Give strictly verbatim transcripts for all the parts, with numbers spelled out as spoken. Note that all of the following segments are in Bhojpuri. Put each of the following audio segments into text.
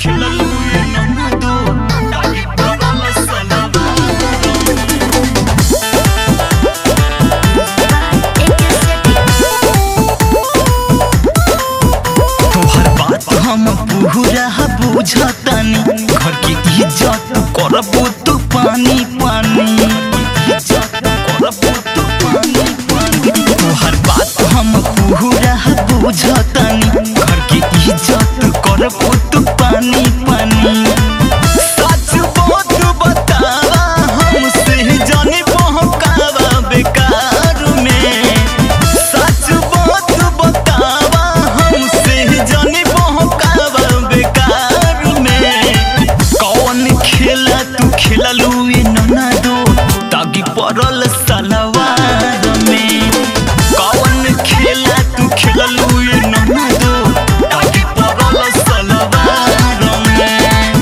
खिललू ये ननदो ताकि परल सलवा तोहर बात हम पूरा बुझतानी घर की इज्जत करबो तू पानी पानी इज्जत करबो तू पानी पानी तोहर बात हम पूरा बुझतानी घर की इज्जत करबो तू पानी पानी सच बात बतावा हमसे जाने बहकावा बेकार में सच बात बतावा हमसे जाने बहकावा बेकार में कौन खेला तू खेललू ये ननदो ताकि परल सलवार में कौन खेला तू खेललू ये ननदो ताकि परल सलवार में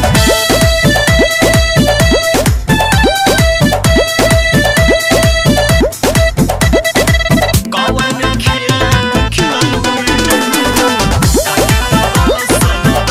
कौन खेला तू खेललू ये ननदो ताकि परल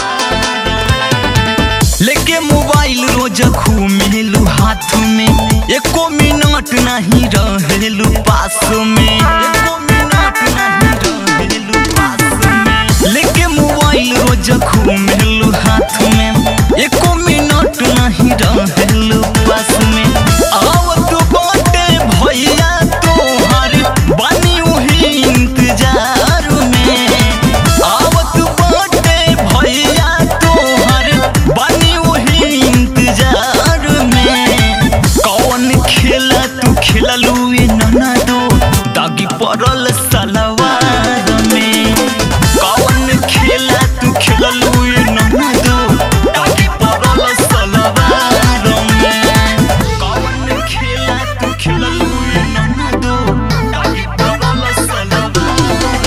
सलवार लेके मोबाइल रोज घूमेलू हाथ में एको मिनट नहीं रहेलू पास में एको मिनट नहीं रहेलू पास में लेके मोबाइल रोज घूमेलू हाथ में एको मिनट नहीं रहेलू पास में आवत बाटे भैया तोहार बानी वही इंतजार में आवत बाटे भैया तोहार बानी वही इंतजार में कौन खेला तू खेललू ये ननदो ताकि परल सलवार में कौन खेला तू खेललू ये ननदो ताकि परल सलवार में कौन खेला तू खेललू ये ननदो ताकि परल सलवार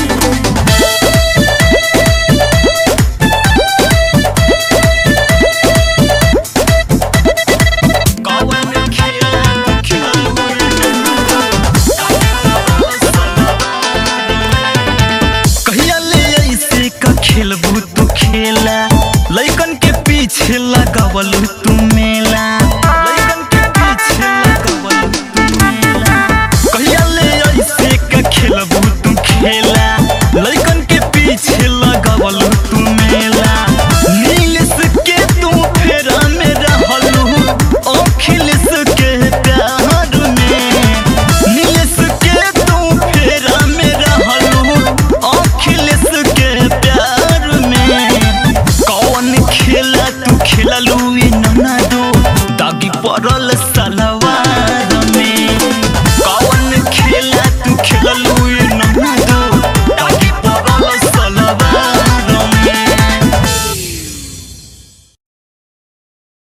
कौन खेला तू खेललू ये ननदो ताकि परल सलवार कहिया ले ऐसे का खेलबू तू खेला लइकन के पीछे लगावलू तू मेला लइकन के पीछे लगावलू तू मेला कहिया ले ऐसे का खेलबू तू खेला लइकन के पीछे लगावलू तू मेला नीलेश के तू फेरा में रहलू अखिलेश के प्यार में नीलेश के तू फेरा में रहलू अखिलेश के प्यार में कौन खेला तू खेललू ये ननदो ताकि परल